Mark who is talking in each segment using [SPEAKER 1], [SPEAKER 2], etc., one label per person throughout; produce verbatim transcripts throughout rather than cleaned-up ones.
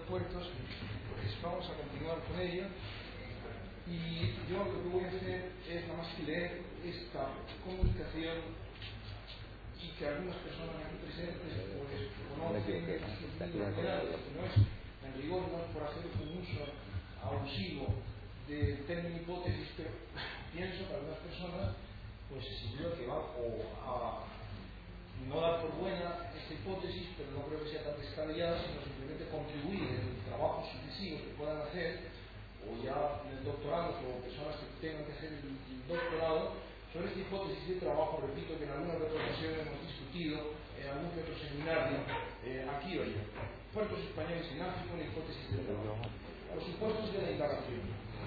[SPEAKER 1] puertos, pues vamos a continuar con ella. Y yo lo que voy a hacer es nada más que leer esta comunicación y que algunas personas aquí presentes pues conocen el sentido general, que no es en rigor, no es por hacer un uso abusivo del término hipótesis, pero pienso que algunas personas pues sin duda que va o a no dar por buena esta hipótesis, pero no creo que sea tan descabellada, sino simplemente contribuir en trabajos sucesivos que puedan hacer, o ya en el doctorado, o personas que tengan que hacer el, el doctorado, sobre esta hipótesis de trabajo. Repito que en algunas otras ocasiones hemos discutido en algún que otro seminario, eh, aquí o allá. Puertos españoles en África, una hipótesis de trabajo. Los supuestos de la indagación.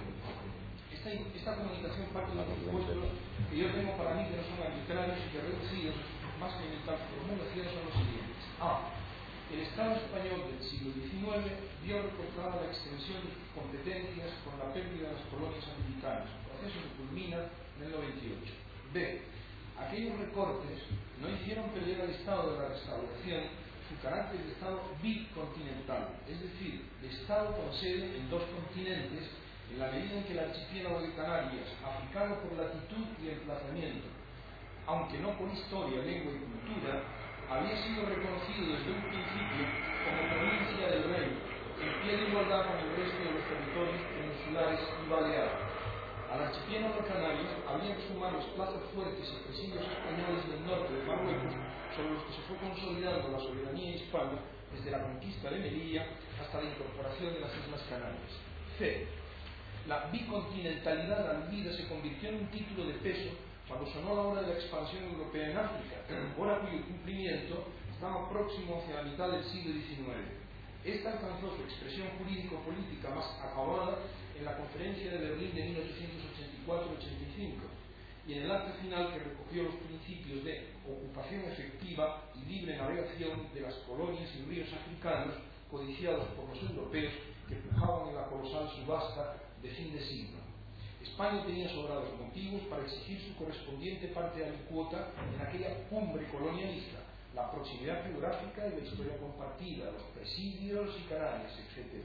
[SPEAKER 1] Esta, esta comunicación parte de los supuestos que yo tengo para mí que no son arbitrarios y que reducidos más que en tal formulación son los siguientes. A. El Estado español del siglo diecinueve vio recortada la extensión de sus competencias con la pérdida de las colonias americanas, proceso que culmina en el noventa y ocho. B. Aquellos recortes no hicieron perder al Estado de la Restauración su carácter de Estado bicontinental, es decir, de Estado con sede en dos continentes, en la medida en que el archipiélago de Canarias, africano por latitud y emplazamiento, aunque no por historia, lengua y cultura, había sido reconocido desde un principio como provincia del Rey, en pie de igualdad con el resto de los territorios peninsulares y baleares. Al archipiélago de Canarias había que sumar los plazos fuertes y presidios españoles del norte de Marruecos, sobre los que se fue consolidando la soberanía hispana desde la conquista de Melilla hasta la incorporación de las Islas Canarias. C. La bicontinentalidad aludida se convirtió en un título de peso cuando sonó la hora de la expansión europea en África, hora cuyo cumplimiento estaba próximo hacia la mitad del siglo diecinueve. Esta alcanzó su expresión jurídico-política más acabada en la Conferencia de Berlín de mil ochocientos ochenta y cuatro ochenta y cinco y en el acta final que recogió los principios de ocupación efectiva y libre navegación de las colonias y ríos africanos codiciados por los europeos que pujaban en la colosal subasta de fin de siglo. España tenía sobrados motivos para exigir su correspondiente parte alicuota en aquella cumbre colonialista, la proximidad geográfica y la historia compartida, los presidios y Canarias, etcétera.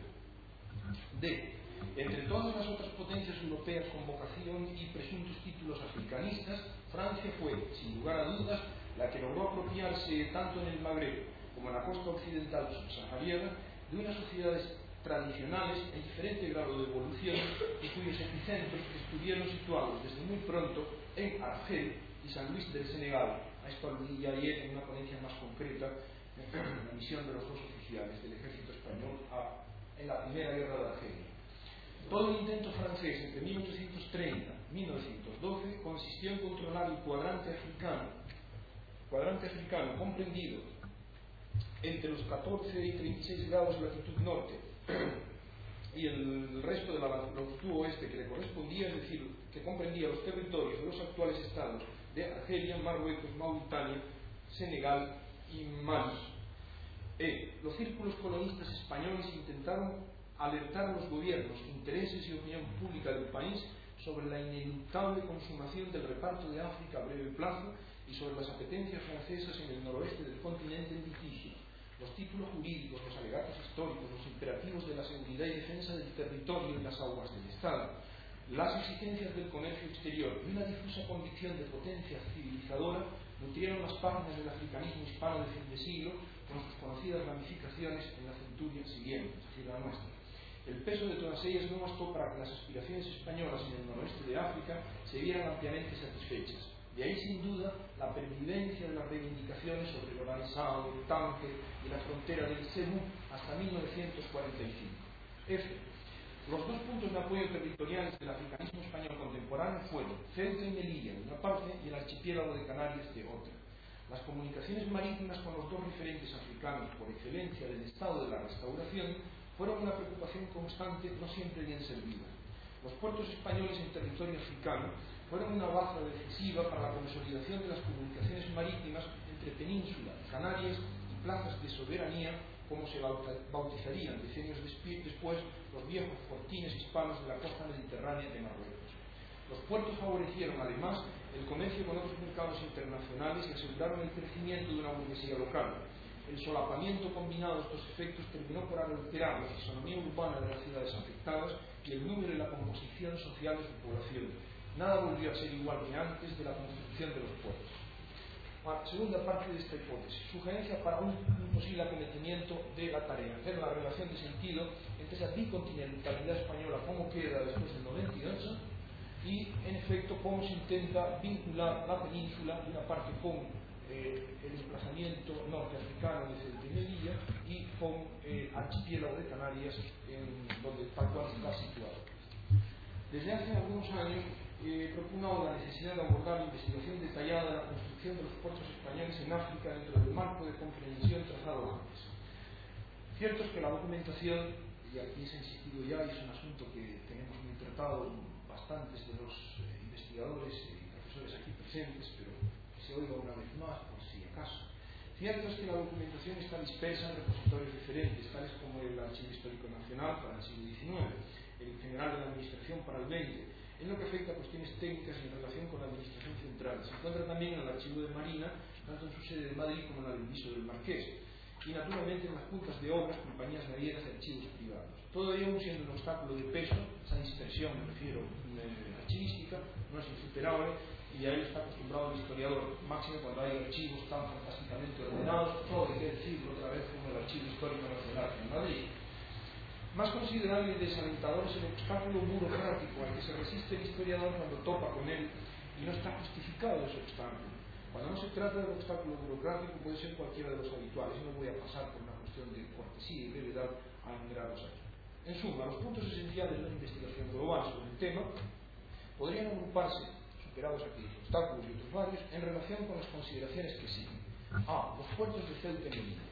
[SPEAKER 1] D. Entre todas las otras potencias europeas con vocación y presuntos títulos africanistas, Francia fue, sin lugar a dudas, la que logró apropiarse tanto en el Magreb como en la costa occidental subsahariana de unas sociedades tradicionales en diferente grado de evolución y cuyos epicentros estuvieron situados desde muy pronto en Argel y San Luis del Senegal. A esto aludí ayer en una ponencia más concreta, en la misión de los dos oficiales del ejército español a, en la primera guerra de Argelia. Todo el intento francés entre mil ochocientos treinta y mil novecientos doce consistió en controlar el cuadrante africano, cuadrante africano comprendido entre los catorce y treinta y seis grados de latitud norte y el resto de la longitud oeste que le correspondía, es decir, que comprendía los territorios de los actuales estados de Argelia, Marruecos, Mauritania, Senegal y Mali. E. Los círculos colonialistas españoles intentaron alertar a los gobiernos, intereses y opinión pública del país sobre la ineluctable consumación del reparto de África a breve plazo y sobre las apetencias francesas en el noroeste del continente en litigio. Los títulos jurídicos, los alegatos históricos, los imperativos de la seguridad y defensa del territorio y las aguas del Estado, las exigencias del comercio exterior y una difusa convicción de potencia civilizadora nutrieron las páginas del africanismo hispano de fin de siglo con sus conocidas ramificaciones en la centuria siguiente, es decir, la nuestra. El peso de todas ellas no bastó para que las aspiraciones españolas en el noroeste de África se vieran ampliamente satisfechas. De ahí, sin duda, la pervivencia de las reivindicaciones sobre el Oranzado, el Tánger y la frontera del Cebú hasta mil novecientos cuarenta y cinco. F. Los dos puntos de apoyo territoriales del africanismo español contemporáneo fueron Ceuta y Melilla de una parte y el archipiélago de Canarias de otra. Las comunicaciones marítimas con los dos referentes africanos por excelencia del estado de la Restauración fueron una preocupación constante, no siempre bien servida. Los puertos españoles en territorio africano fueron una baza decisiva para la consolidación de las comunicaciones marítimas entre península, Canarias y plazas de soberanía, como se bautizarían decenios después los viejos fortines hispanos de la costa mediterránea de Marruecos. Los puertos favorecieron además el comercio con otros mercados internacionales y aseguraron el crecimiento de una burguesía local. El solapamiento combinado de estos efectos terminó por alterar la fisonomía urbana de las ciudades afectadas y el número y la composición social de su población. Nada volvió a ser igual que antes de la construcción de los puertos. La segunda parte de esta hipótesis, sugerencia para un, un posible acometimiento de la tarea, hacer la relación de sentido entre esa bicontinentalidad española, cómo queda después del noventa y ocho, y en efecto cómo se intenta vincular la península de una parte con eh, el desplazamiento norteafricano de Ceuta y Melilla y con el eh, archipiélago de Canarias, en donde tal cual está situado. Desde hace algunos años he eh, propugnado la necesidad de abordar la investigación detallada de la construcción de los puertos españoles en África dentro del marco de comprensión trazado antes. Cierto es que la documentación, y aquí se ha insistido ya, y es un asunto que tenemos muy tratado bastantes de los eh, investigadores y profesores aquí presentes, pero que se oiga una vez más por si acaso. Cierto es que la documentación está dispersa en repositorios diferentes, tales como el Archivo Histórico Nacional para el siglo diecinueve, el General de la Administración para el veinte, en lo que afecta a cuestiones técnicas en relación con la Administración Central. Se encuentra también en el Archivo de Marina, tanto en su sede de Madrid como en la del Viso del Marqués, y naturalmente en las juntas de obras, compañías navieras y archivos privados. Todo ello siendo un obstáculo de peso, esa dispersión, me refiero, eh, archivística, no es insuperable, y a ello está acostumbrado el historiador, máximo cuando hay archivos tan fantásticamente ordenados, todo hay que decirlo otra vez como el Archivo Histórico Nacional en Madrid. Más considerable y desalentador es el obstáculo burocrático al que se resiste el historiador cuando topa con él y no está justificado ese obstáculo. Cuando no se trata del obstáculo burocrático puede ser cualquiera de los habituales, no voy a pasar por una cuestión de cortesía y brevedad a enumerarlos aquí. En suma, los puntos esenciales de una investigación global sobre el tema podrían agruparse, superados aquí obstáculos y otros varios, en relación con las consideraciones que siguen. A. Los puertos de Ceuta y Melilla.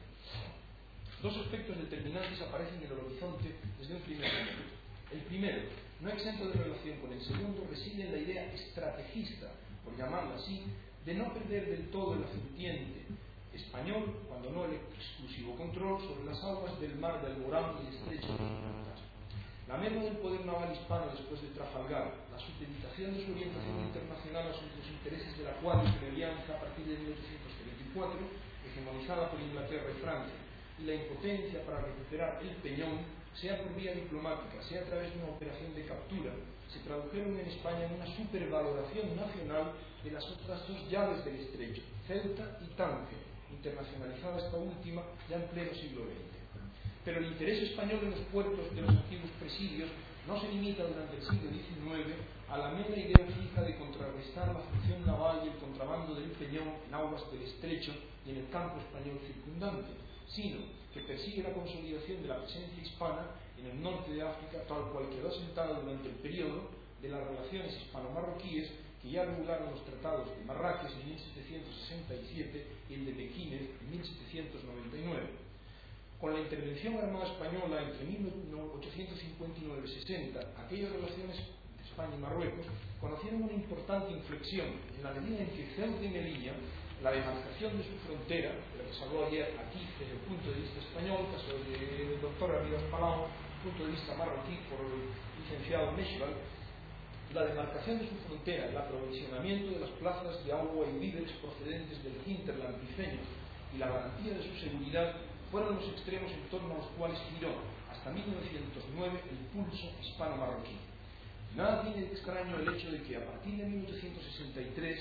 [SPEAKER 1] Dos aspectos determinantes aparecen en el horizonte desde un primer momento. El primero, no exento de relación con el segundo, reside en la idea estrategista, por llamarla así, de no perder del todo el afluente español, cuando no el exclusivo control, sobre las aguas del mar de Alborán y el estrecho de Gibraltar. La merma del poder naval hispano después de Trafalgar, la supeditación de su orientación internacional a los intereses de la cuádruple alianza a partir de mil ochocientos treinta y cuatro, hegemonizada por Inglaterra y Francia, y la impotencia para recuperar el Peñón, sea por vía diplomática, sea a través de una operación de captura, se tradujeron en España en una supervaloración nacional de las otras dos llaves del estrecho, Ceuta y Tánger, internacionalizada esta última ya en pleno siglo veinte. Pero el interés español en los puertos de los antiguos presidios no se limita durante el siglo diecinueve a la mera idea fija de contrarrestar la función naval y el contrabando del Peñón en aguas del estrecho y en el campo español circundante, sino que persigue la consolidación de la presencia hispana en el norte de África, tal cual quedó asentada durante el periodo de las relaciones hispano-marroquíes que ya regularon los tratados de Marrakech en mil setecientos sesenta y siete y el de Mequínez en mil setecientos noventa y nueve. Con la intervención armada española entre mil ochocientos cincuenta y nueve y sesenta, aquellas relaciones de España y Marruecos conocieron una importante inflexión en la medida en que Ceuta y Melilla, la demarcación de su frontera, de la que se habló ayer aquí desde el punto de vista español, caso del doctor Arribas Palau, punto de vista marroquí por el licenciado Meshbal, la demarcación de su frontera, el aprovisionamiento de las plazas de agua y víveres procedentes del hinterland tifeño y la garantía de su seguridad fueron los extremos en torno a los cuales giró hasta mil novecientos nueve el pulso hispano-marroquí. Nada tiene de extraño el hecho de que a partir de mil ochocientos sesenta y tres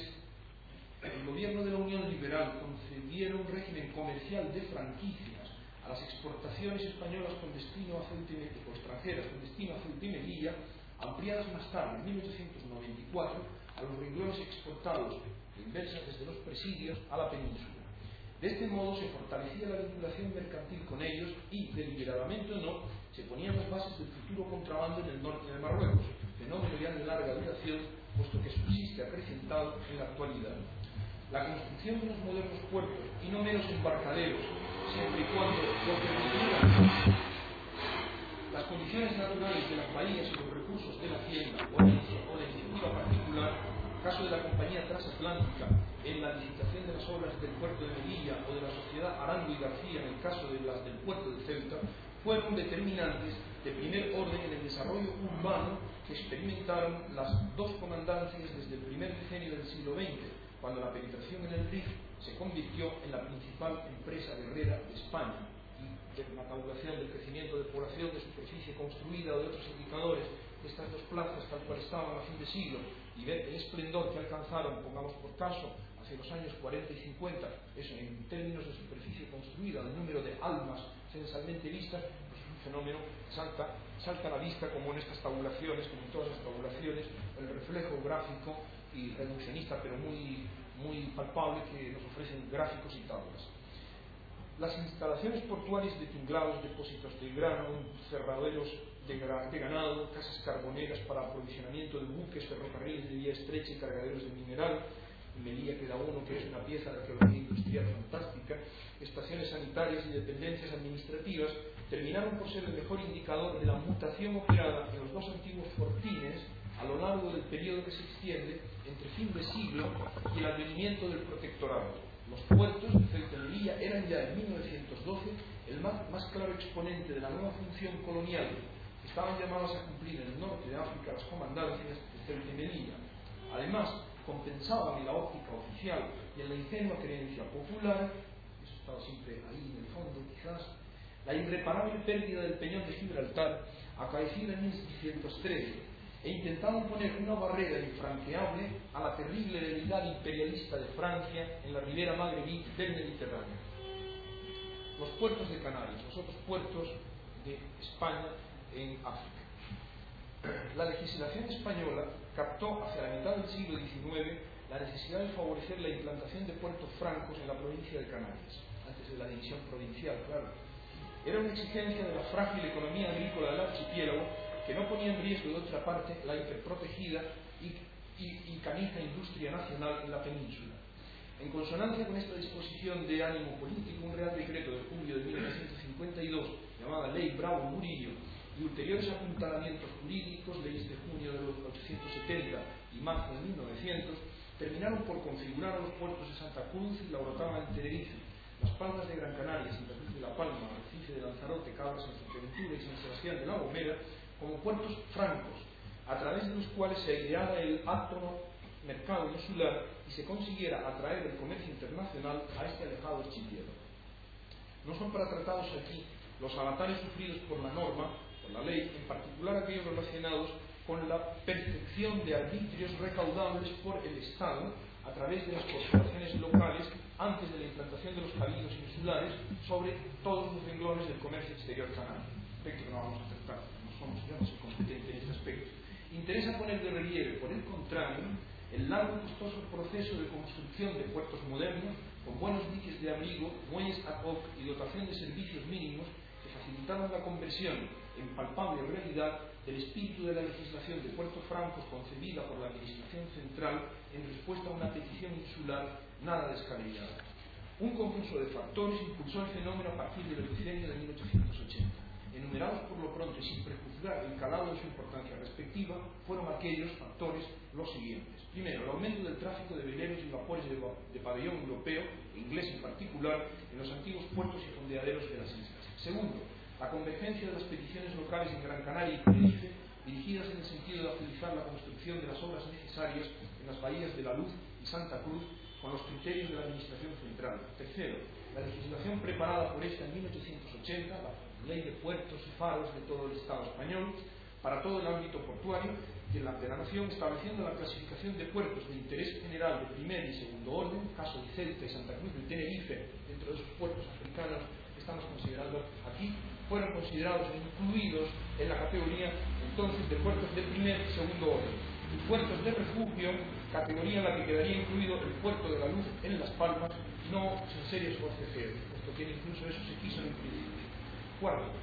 [SPEAKER 1] el gobierno de la Unión Liberal concediera un régimen comercial de franquicias a las exportaciones españolas con destino a Ceuta y Melilla, o extranjeras con destino a Ceuta y Melilla, ampliadas más tarde, en mil ochocientos noventa y cuatro, a los renglones exportados de inversa desde los presidios a la península. De este modo se fortalecía la vinculación mercantil con ellos y, deliberadamente o no, se ponían las bases del futuro contrabando en el norte de Marruecos, fenómeno ya de larga duración, puesto que subsiste acrecentado en la actualidad. La construcción de los modernos puertos, y no menos embarcaderos, siempre y cuando lo permitieran las condiciones naturales de las bahías y los recursos de la hacienda o la iniciativa particular, caso de la compañía transatlántica en la licitación de las obras del puerto de Melilla o de la sociedad Arango y García en el caso de las del puerto de Ceuta, fueron determinantes de primer orden en el desarrollo urbano que experimentaron las dos comandancias desde el primer decenio del siglo veinte, cuando la penetración en el R I F se convirtió en la principal empresa guerrera de España, y de la tabulación del crecimiento de población, de superficie construida o de otros indicadores de estas dos plazas tal cual estaban a fin de siglo, y ver el esplendor que alcanzaron, pongamos por caso, hacia los años cuarenta y cincuenta, eso en términos de superficie construida, el número de almas censalmente vistas, pues es un fenómeno que salta, salta a la vista, como en estas tabulaciones, como en todas las tabulaciones, el reflejo gráfico y reduccionista, pero muy, muy palpable, que nos ofrecen gráficos y tablas. Las instalaciones portuarias de tinglados, depósitos de grano, cerraderos de, de ganado, casas carboneras para aprovisionamiento de buques, ferrocarriles de vía estrecha y cargaderos de mineral. En Melilla queda uno que es una pieza de arqueología industrial fantástica. Estaciones sanitarias y dependencias administrativas terminaron por ser el mejor indicador de la mutación operada en los dos antiguos fortines a lo largo del periodo que se extiende entre fin de siglo y el advenimiento del protectorado. Los puertos de Ceuta y Melilla eran ya en mil novecientos doce el más, más claro exponente de la nueva función colonial que estaban llamadas a cumplir en el norte de África las comandancias de Ceuta y Melilla. Además, compensaban en la óptica oficial y en la ingenua creencia popular, eso estaba siempre ahí en el fondo quizás, la irreparable pérdida del peñón de Gibraltar acaecida en mil seiscientos trece, e intentaban poner una barrera infranqueable a la terrible debilidad imperialista de Francia en la ribera magrebí del Mediterráneo. Los puertos de Canarias, los otros puertos de España en África. La legislación española captó hacia la mitad del siglo diecinueve la necesidad de favorecer la implantación de puertos francos en la provincia de Canarias, antes de la división provincial, claro. Era una exigencia de la frágil economía agrícola del archipiélago, que no ponía en riesgo, de otra parte, la hiperprotegida y, y, y canija industria nacional en la península. En consonancia con esta disposición de ánimo político, un Real Decreto de julio de mil novecientos cincuenta y dos, llamada Ley Bravo Murillo, y ulteriores apuntalamientos jurídicos, leyes de junio de mil ochocientos setenta y marzo de mil novecientos, terminaron por configurar a los puertos de Santa Cruz y La Orotava en Tenerife, Las Palmas de Gran Canaria, Santa Cruz de la Palma, Arrecife de Lanzarote, Cabras en Fuerteventura y San Sebastián de La Gomera como puertos francos, a través de los cuales se ideara el átono mercado insular y se consiguiera atraer el comercio internacional a este alejado archipiélago. No son para tratados aquí los avatares sufridos por la norma, por la ley, en particular aquellos relacionados con la percepción de arbitrios recaudables por el Estado a través de las corporaciones locales antes de la implantación de los cabildos insulares sobre todos los renglones del comercio exterior canario, aspecto que no vamos a tratar, no somos, yo no soy competente en este aspecto. Interesa poner de relieve, por el contrario, el largo y costoso proceso de construcción de puertos modernos con buenos diques de abrigo, muelles ad hoc y dotación de servicios mínimos que facilitaron la conversión en palpable realidad del espíritu de la legislación de puertos francos concebida por la Administración Central en respuesta a una petición insular nada descabellada. Un conjunto de factores impulsó el fenómeno a partir del decenio de mil ochocientos ochenta. Enumerados por lo pronto y sin prejuzgar el calado de su importancia respectiva, fueron aquellos factores los siguientes. Primero, el aumento del tráfico de veleros y vapores de, de pabellón europeo, e inglés en particular, en los antiguos puertos y fondeaderos de las islas. Segundo, la convergencia de las peticiones locales en Gran Canaria y Tenerife, dirigidas en el sentido de agilizar la construcción de las obras necesarias en las bahías de La Luz y Santa Cruz, con los criterios de la Administración Central. Tercero, la legislación preparada por esta en mil ochocientos ochenta, la Ley de Puertos y Faros de todo el Estado español, para todo el ámbito portuario de la, de la nación, estableciendo la clasificación de puertos de interés general de primer y segundo orden, caso de Ceuta y Santa Cruz de Tenerife, dentro de esos puertos africanos que estamos considerando aquí, fueron considerados e incluidos en la categoría entonces de puertos de primer y segundo orden. Y puertos de refugio, categoría en la que quedaría incluido el puerto de La Luz en Las Palmas, no sin serios forcejeos, puesto que incluso eso se quiso en el principio. Cuarto,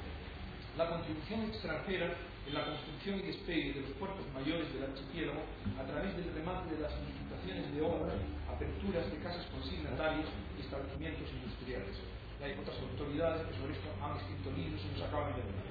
[SPEAKER 1] la contribución extranjera en la construcción y despegue de los puertos mayores del archipiélago a través del remate de las licitaciones de obras, aperturas de casas consignatarias y establecimientos industriales. Y hay otras autoridades que sobre esto han escrito libros y nos acaban de hablar.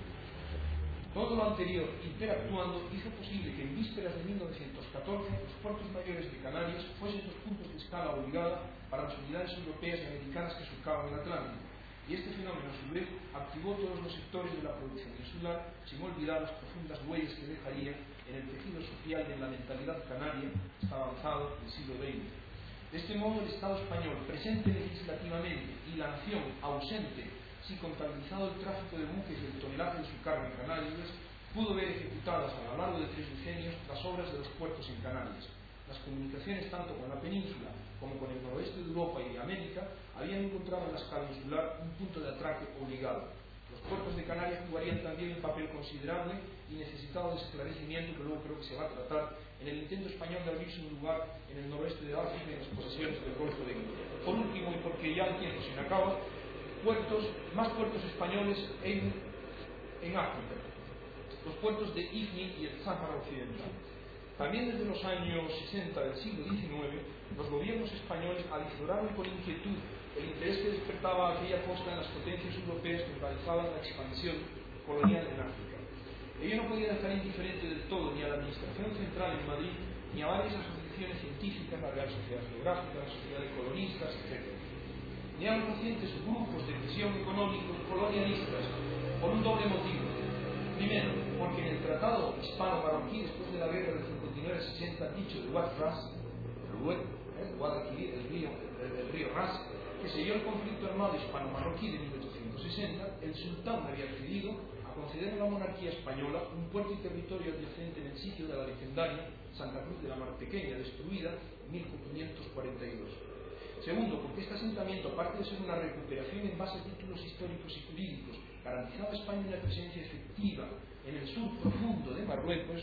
[SPEAKER 1] Todo lo anterior, interactuando, hizo posible que en vísperas de mil novecientos catorce los puertos mayores de Canarias fuesen los puntos de escala obligada para las unidades europeas y americanas que surcaban el Atlántico. Y este fenómeno, a su vez, activó todos los sectores de la producción insular, sin olvidar las profundas huellas que dejaría en el tejido social de la mentalidad canaria hasta avanzado del siglo veinte. De este modo, el Estado español, presente legislativamente, y la nación, ausente, si contabilizado el tráfico de buques y el tonelaje de su carga en Canarias, pudo ver ejecutadas a lo largo de tres decenios las obras de los puertos en Canarias. Las comunicaciones tanto con la península como con el noroeste de Europa y de América habían encontrado en la escala insular un punto de atraque obligado. Los puertos de Canarias jugarían también un papel considerable y necesitado de esclarecimiento que luego creo que se va a tratar en el intento español de abrirse un lugar en el noroeste de África y en las posesiones del Golfo de Guinea. Por último, y porque ya el tiempo se me acaba, puertos, más puertos españoles en, en África, los puertos de Ifni y el Sáhara Occidental. También desde los años sesenta del siglo diecinueve, los gobiernos españoles avisoraron con inquietud el interés que despertaba aquella costa en las potencias europeas que organizaban la expansión colonial en África. Ello no podía dejar indiferente del todo ni a la Administración Central en Madrid, ni a varias asociaciones científicas, la Real Sociedad Geográfica, la Sociedad de Colonistas, etcétera, ni a los recientes grupos de presión económicos colonialistas, por un doble motivo. Primero, porque en el Tratado Hispano-Marroquí, después de la guerra del cincuenta y nueve sesenta, dicho de Wad Ras, el Guadalquivir, el río, el, el río Ras, que selló el conflicto armado hispano-marroquí de mil ochocientos sesenta, el sultán había accedido a conceder a la monarquía española un puerto y territorio adyacente en el sitio de la legendaria Santa Cruz de la Mar Pequeña, destruida en mil quinientos cuarenta y dos. Segundo, porque este asentamiento, aparte de ser una recuperación en base a títulos históricos y jurídicos, garantizaba a España una presencia efectiva en el sur profundo de Marruecos,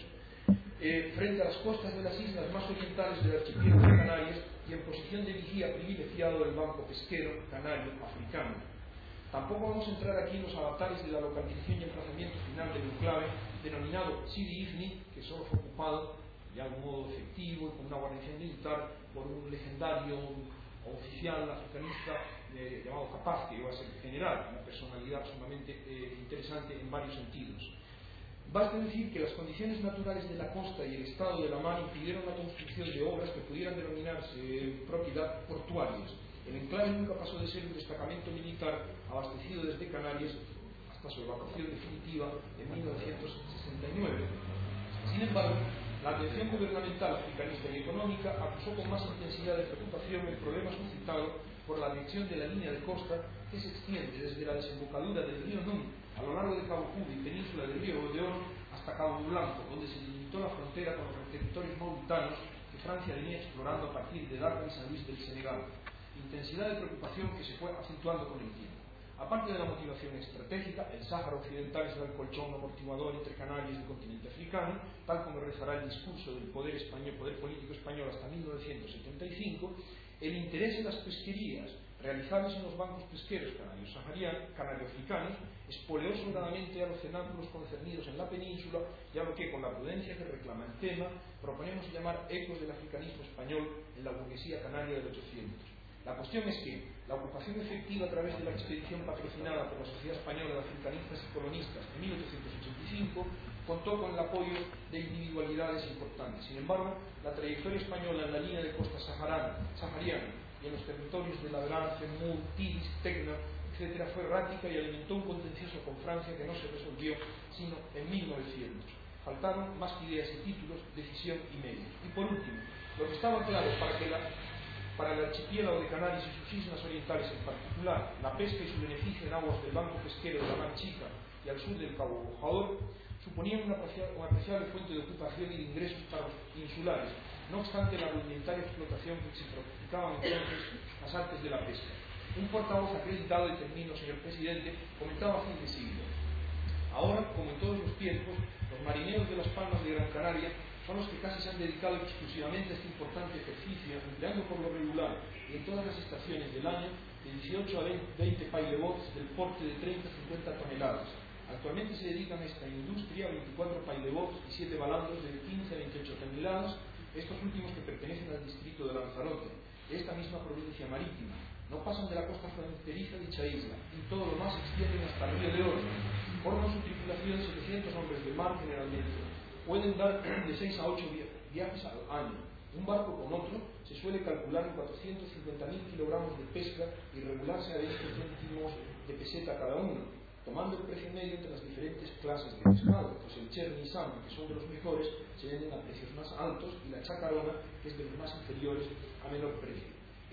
[SPEAKER 1] eh, frente a las costas de las islas más orientales del archipiélago de Canarias y en posición de vigía privilegiado del banco pesquero canario africano. Tampoco vamos a entrar aquí en los avatares de la localización y emplazamiento final del enclave denominado Sidi Ifni, que solo fue ocupado de algún modo efectivo y con una guarnición militar por un legendario oficial africanista eh, llamado Capaz, que iba a ser general, una personalidad sumamente eh, interesante en varios sentidos. Basta decir que las condiciones naturales de la costa y el estado de la mar impidieron la construcción de obras que pudieran denominarse eh, propiedad portuarias. El enclave nunca pasó de ser un destacamento militar abastecido desde Canarias hasta su evacuación definitiva en mil novecientos sesenta y nueve. Sin embargo, la atención gubernamental africanista y económica acusó con más intensidad de preocupación el problema suscitado por la anexión de la línea de costa que se extiende desde la desembocadura del río Nun a lo largo de Cabo Cub y península del río Odeón hasta Cabo Blanco, donde se delimitó la frontera con los territorios mauritanos que Francia venía explorando a partir de Dakar y San Luis del Senegal. Intensidad de preocupación que se fue acentuando con el tiempo. Aparte de la motivación estratégica, el Sáhara Occidental será el colchón amortiguador entre Canarias y el continente africano, tal como rezará el discurso del poder español, poder político español hasta mil novecientos setenta y cinco. El interés en las pesquerías realizables en los bancos pesqueros canario-africanos espoleó sobradamente a los cenáculos concernidos en la península, ya lo que, con la prudencia que reclama el tema, proponemos llamar ecos del africanismo español en la burguesía canaria del ochocientos. La cuestión es que la ocupación efectiva a través de la expedición patrocinada por la Sociedad Española de Africanistas y Colonistas en mil ochocientos ochenta y cinco contó con el apoyo de individualidades importantes. Sin embargo, la trayectoria española en la línea de costa sahariana y en los territorios de Ladrán, Femur, Tiris, Tecna, etcétera, fue errática y alimentó un contencioso con Francia que no se resolvió sino en mil novecientos. Faltaron más que ideas y títulos, decisión y medios. Y por último, lo que estaba claro para que la Para el archipiélago de Canarias y sus islas orientales en particular, la pesca y su beneficio en aguas del banco pesquero de la Mar Chica y al sur del Cabo Bojador suponían una apreciable fuente de ocupación y de ingresos para los insulares, no obstante la rudimentaria explotación que se practicaban entonces las artes de la pesca. Un portavoz acreditado de término, señor presidente, comentaba a fin de siglo: ahora, como en todos los tiempos, los marineros de las Palmas de Gran Canaria son los que casi se han dedicado exclusivamente a este importante ejercicio, empleando por lo regular y en todas las estaciones del año de dieciocho a veinte pailebots del porte de treinta a cincuenta toneladas. Actualmente se dedican a esta industria veinticuatro pailebots y siete balandros de quince a veintiocho toneladas, estos últimos que pertenecen al distrito de Lanzarote, de esta misma provincia marítima. No pasan de la costa fronteriza de dicha isla, y todo lo más se extienden hasta el río de Oro. Forman su tripulación setecientos hombres de mar generalmente. Pueden dar de seis a ocho viajes al año. Un barco con otro se suele calcular en cuatrocientos cincuenta mil kilogramos de pesca y regularse a veinte céntimos de peseta cada uno, tomando el precio medio entre las diferentes clases de pescado, pues el cherny y salmon, que son de los mejores, se venden a precios más altos, y la chacarona, que es de los más inferiores, a menor precio.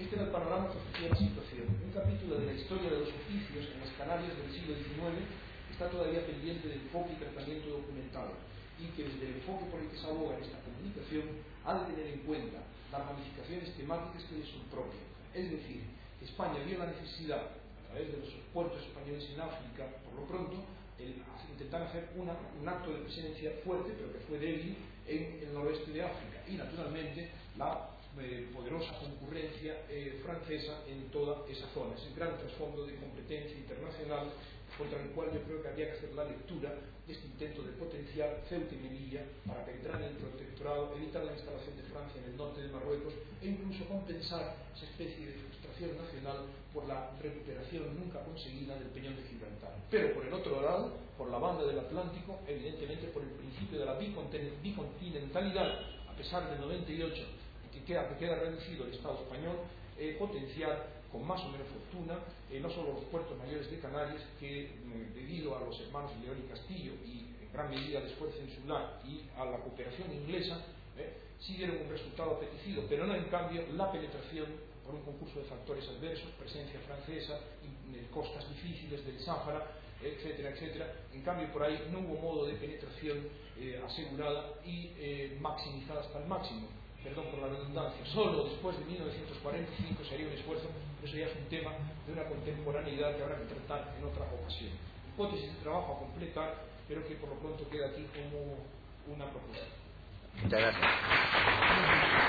[SPEAKER 1] Este era el panorama que ofrecía la situación. Un capítulo de la historia de los oficios en las Canarias del siglo diecinueve está todavía pendiente de enfoque y tratamiento documental, y que desde el enfoque por el que se aboga en esta comunicación ha de tener en cuenta las ramificaciones temáticas que le son propias. Es decir, España vio la necesidad, a través de los puertos españoles en África, por lo pronto, el intentar hacer una, un acto de presencia fuerte, pero que fue débil, en el noroeste de África, y naturalmente la eh, poderosa concurrencia eh, francesa en toda esa zona. Es el gran trasfondo de competencia internacional contra el cual yo creo que habría que hacer la lectura de este intento de potenciar Ceuta y Melilla para penetrar en el protectorado, evitar la instalación de Francia en el norte de Marruecos e incluso compensar esa especie de frustración nacional por la recuperación nunca conseguida del Peñón de Gibraltar. Pero por el otro lado, por la banda del Atlántico, evidentemente por el principio de la bicontinentalidad, a pesar del noventa y ocho, que queda, que queda reducido el Estado español, eh, potenciar con más o menos fortuna, eh, no solo los puertos mayores de Canarias, que eh, debido a los hermanos León y Castillo y en gran medida al esfuerzo insular y a la cooperación inglesa, eh, sí dieron un resultado apetecido, pero no en cambio la penetración por un concurso de factores adversos, presencia francesa, y, eh, costas difíciles del Sáhara, etcétera, etcétera. En cambio por ahí no hubo modo de penetración eh, asegurada y eh, maximizada hasta el máximo. Perdón por la redundancia, solo después de mil novecientos cuarenta y cinco se haría un esfuerzo, pero eso ya es un tema de una contemporaneidad que habrá que tratar en otra ocasión. Hipótesis de trabajo a completar, pero que por lo pronto queda aquí como una propuesta.
[SPEAKER 2] Muchas gracias.